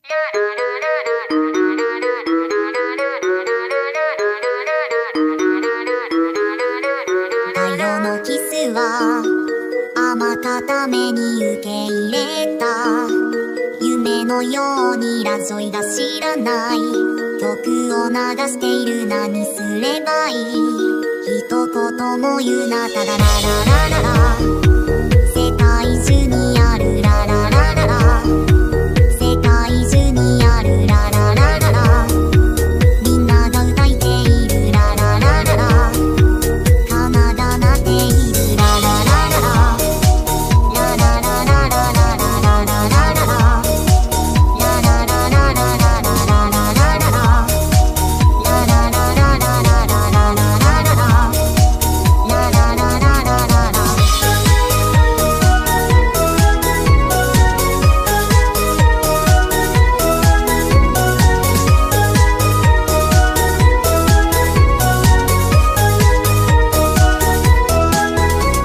太陽のキスはあまたために受け入れた夢のようにラジオが知らない曲を流している何すればいい一言も言うなただラララララ世界中にあるラララララ世界中にあるラララララみんなが歌いているラララララ奏がなっているラララララララララララララララララ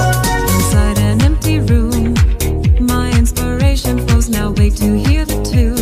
Inside an empty room, my inspiration flows now. Wait to hear the tune.